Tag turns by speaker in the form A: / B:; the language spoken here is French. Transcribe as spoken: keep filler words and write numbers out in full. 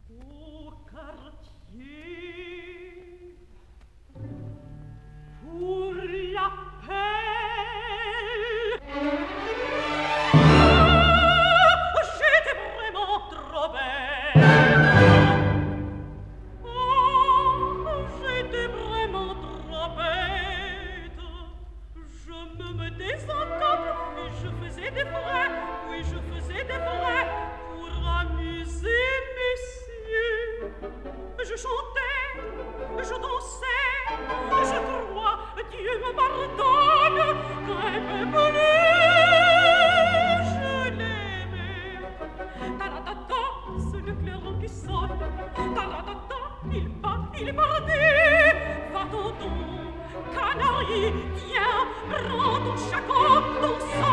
A: Au quartier, pour l'appel, oh, j'étais vraiment trop belle. Oh, j'étais vraiment trop bête. Je me mettais en table et je faisais des frais, oui, je faisais des frais pour amuser messieurs. Je chantais, je dansais, je crois, Dieu me pardonne, qu'un peu plus je l'aimais. Ta-la-ta-ta, c'est le clairon qui sonne. Ta-la-ta-ta, il part, il est parti. Va-t'en donc, canaille, tiens, prends ton chacon, ton sang.